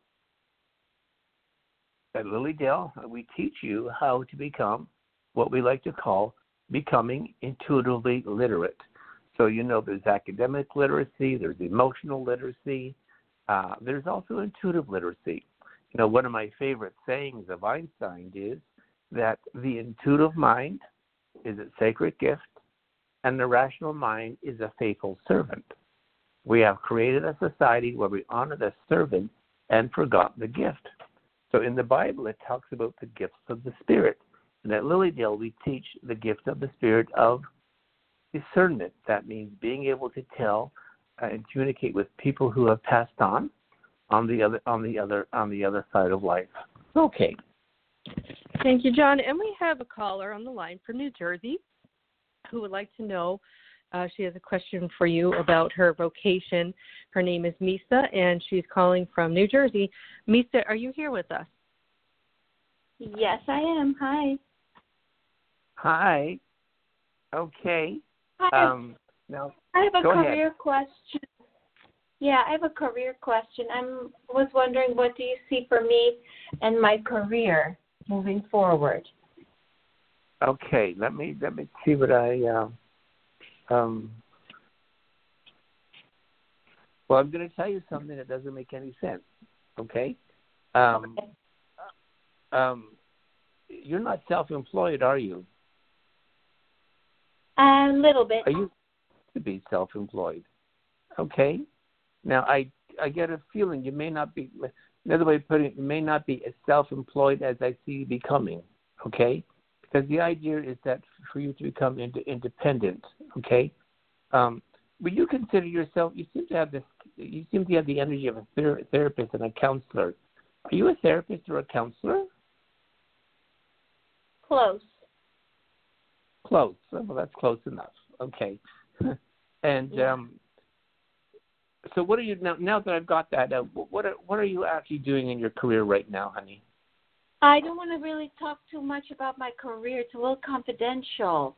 at Lily Dale, we teach you how to become what we like to call becoming intuitively literate. So, there's academic literacy, there's emotional literacy, there's also intuitive literacy. One of my favorite sayings of Einstein is that the intuitive mind is a sacred gift and the rational mind is a faithful servant. We have created a society where we honor the servant and forgot the gift. So in the Bible, it talks about the gifts of the Spirit. And at Lilydale, we teach the gift of the Spirit of discernment. That means being able to tell and communicate with people who have passed on the other side of life. Okay. Thank you, John. And we have a caller on the line from New Jersey who would like to know. She has a question for you about her vocation. Her name is Misa, and she's calling from New Jersey. Misa, are you here with us? Yes, I am. Hi. Hi. Okay. Hi. Now, I have a career ahead. question. Yeah, I have a career question. Was wondering, what do you see for me and my career moving forward? Okay. Let me see what I. Well, I'm going to tell you something that doesn't make any sense. Okay. You're not self-employed, are you? A little bit. Are you to be self-employed? Okay. Now, I get a feeling you may not be. Another way of putting it, you may not be as self-employed as I see you becoming. Okay. Because the idea is that for you to become independent. Okay. Would you consider yourself? You seem to have this. You seem to have the energy of a therapist and a counselor. Are you a therapist or a counselor? Close. Close. Well, that's close enough. Okay. And so, what are you now that I've got that out? What are you actually doing in your career right now, honey? I don't want to really talk too much about my career. It's a little confidential.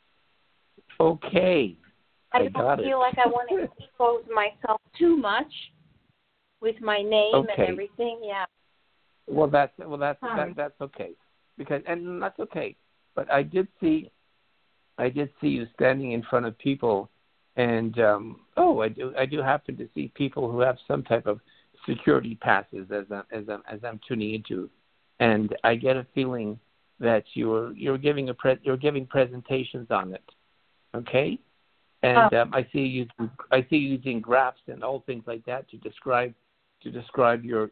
Okay. I don't feel like I want to expose myself too much with my name and everything. Yeah. Well, that's okay, because and that's okay. But I did see you standing in front of people, and I do happen to see people who have some type of security passes as I'm tuning into, and I get a feeling that you're giving presentations on it. Okay. And I see you using graphs and all things like that to describe your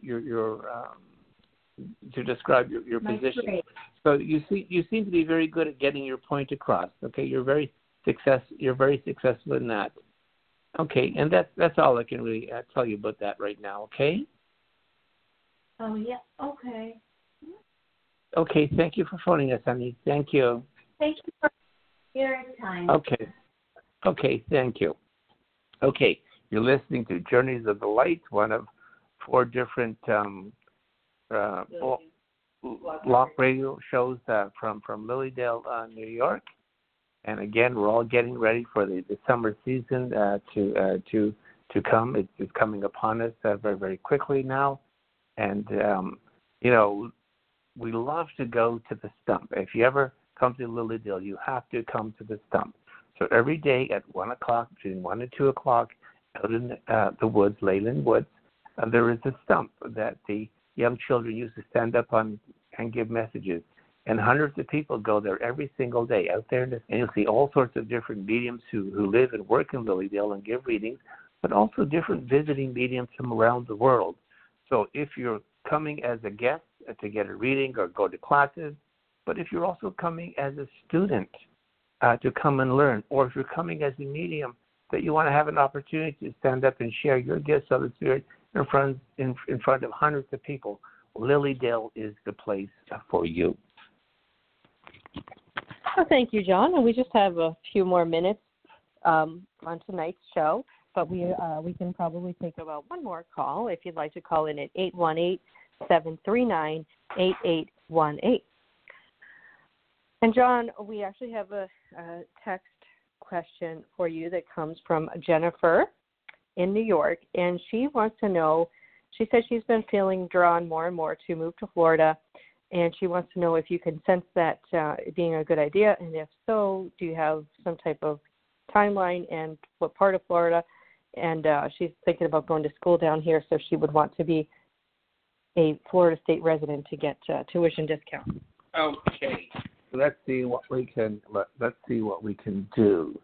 position. Great. So you seem to be very good at getting your point across. Okay, you're very successful in that. Okay, and that's all I can really tell you about that right now. Okay. Oh yeah. Okay. Okay. Thank you for phoning us, honey. Thank you. Thank you for your time. Okay, thank you. Okay, you're listening to Journeys of the Light, one of 4 different block radio shows from Lilydale, New York. And again, we're all getting ready for the summer season to come. It's coming upon us very, very quickly now. And, we love to go to the stump. If you ever come to Lilydale, you have to come to the stump. So every day at 1 o'clock, between 1 and 2 o'clock, out in the woods, Leyland Woods, there is a stump that the young children used to stand up on and give messages. And hundreds of people go there every single day out there. And you'll see all sorts of different mediums who live and work in Lilydale and give readings, but also different visiting mediums from around the world. So if you're coming as a guest to get a reading or go to classes, but if you're also coming as a student to come and learn, or if you're coming as a medium that you want to have an opportunity to stand up and share your gifts of the Spirit in front of hundreds of people, Lilydale is the place for you. Well, thank you, John. And we just have a few more minutes on tonight's show, but we can probably take about one more call if you'd like to call in at 818-739-8818. And John, we actually have a text question for you that comes from Jennifer in New York, and she wants to know, she said she's been feeling drawn more and more to move to Florida, and she wants to know if you can sense that being a good idea, and if so, do you have some type of timeline and what part of Florida. And she's thinking about going to school down here, so she would want to be a Florida State resident to get tuition discount. Okay. So let's see what we can do.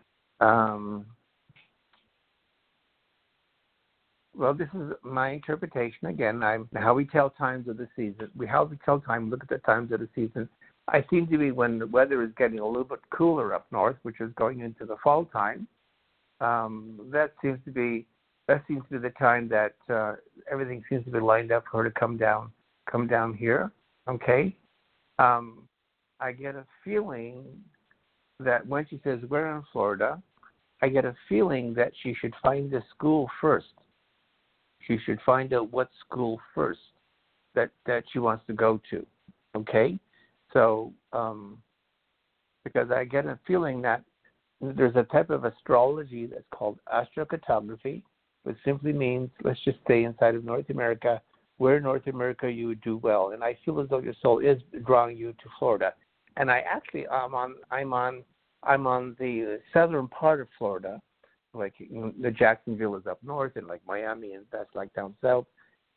Well, this is my interpretation. Again, how we tell times of the season. Look at the times of the season. I seem to be when the weather is getting a little bit cooler up north, which is going into the fall time. That seems to be the time that everything seems to be lined up for her to come down here. Okay. I get a feeling that when she says we're in Florida, I get a feeling that she should find the school first. She should find out what school first that she wants to go to. Okay? So, because I get a feeling that there's a type of astrology that's called astrocartography, which simply means let's just stay inside of North America. Where in North America you would do well. And I feel as though your soul is drawing you to Florida. And I actually I'm on the southern part of Florida. Like the Jacksonville is up north, and like Miami, and that's like down south.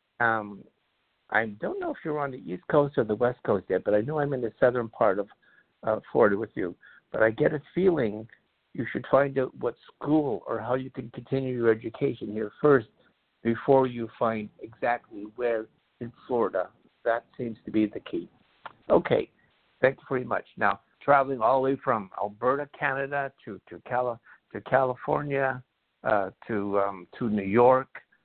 I don't know if you're on the East Coast or the West Coast yet, but I know I'm in the southern part of Florida with you. But I get a feeling you should find out what school or how you can continue your education here first before you find exactly where in Florida. That seems to be the key. Okay, thank you very much. Now, traveling all the way from Alberta, Canada, to California, to New York,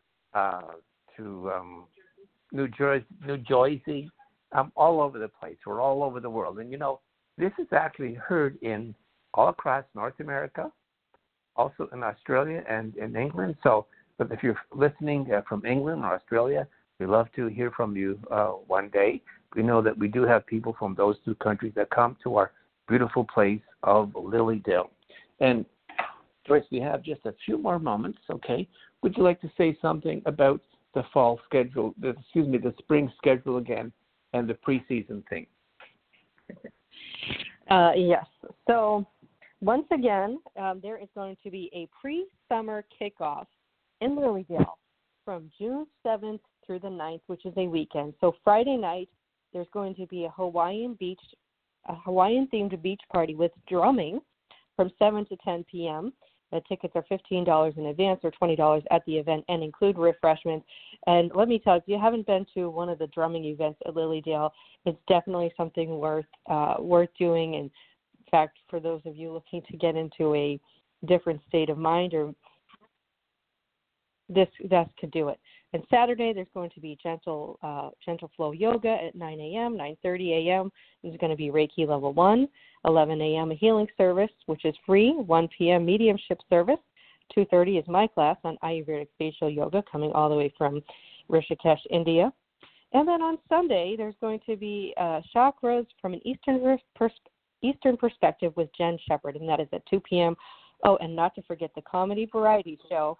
to New Jersey, all over the place. We're all over the world. And, this is actually heard in all across North America, also in Australia and in England. So, but if you're listening from England or Australia, we'd love to hear from you one day. We know that we do have people from those two countries that come to our beautiful place of Lilydale. And Joyce, we have just a few more moments, okay? Would you like to say something about the fall schedule, the spring schedule again, and the preseason thing? Yes. So once again, there is going to be a pre-summer kickoff in Lilydale from June 7th through the 9th, which is a weekend. So Friday night, there's going to be a Hawaiian-themed beach party with drumming from 7 to 10 p.m. The tickets are $15 in advance or $20 at the event and include refreshments. And let me tell you, if you haven't been to one of the drumming events at Lilydale, it's definitely something worth doing. And in fact, for those of you looking to get into a different state of mind, or this could do it. And Saturday, there's going to be gentle flow yoga at 9 a.m., 9:30 a.m. There's going to be Reiki level 1, 11 a.m. a healing service, which is free, 1 p.m. mediumship service, 2:30 is my class on Ayurvedic facial yoga, coming all the way from Rishikesh, India. And then on Sunday, there's going to be chakras from an Eastern perspective with Jen Shepherd, and that is at 2 p.m. Oh, and not to forget the comedy variety show.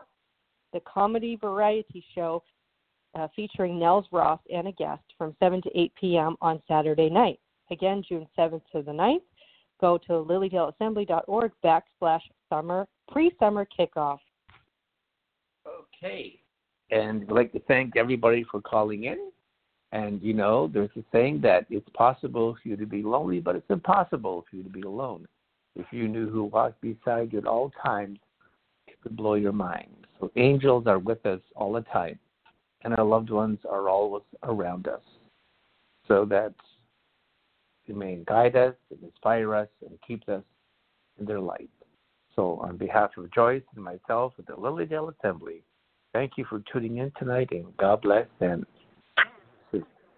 Featuring Nels Ross and a guest from 7 to 8 p.m. on Saturday night. Again, June 7th to the 9th. Go to lilydaleassembly.org /pre-summer kickoff. Okay. And we'd like to thank everybody for calling in. And, there's a saying that it's possible for you to be lonely, but it's impossible for you to be alone. If you knew who walked beside you at all times, it would blow your mind. So angels are with us all the time, and our loved ones are always around us, so that they may guide us and inspire us and keep us in their light. So on behalf of Joyce and myself at the Lilydale Assembly, thank you for tuning in tonight, and God bless and